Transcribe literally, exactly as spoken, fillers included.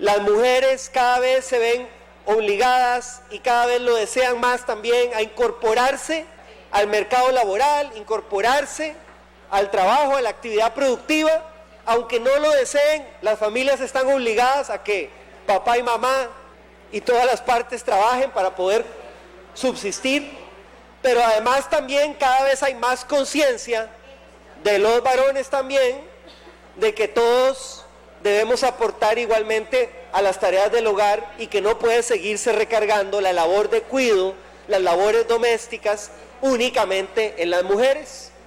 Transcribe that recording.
Las mujeres cada vez se ven obligadas y cada vez lo desean más también a incorporarse al mercado laboral, incorporarse al trabajo, a la actividad productiva. Aunque no lo deseen, las familias están obligadas a que papá y mamá y todas las partes trabajen para poder subsistir, pero además también cada vez hay más conciencia de los varones también, de que todos debemos aportar igualmente a las tareas del hogar y que no puede seguirse recargando la labor de cuidado, las labores domésticas únicamente en las mujeres.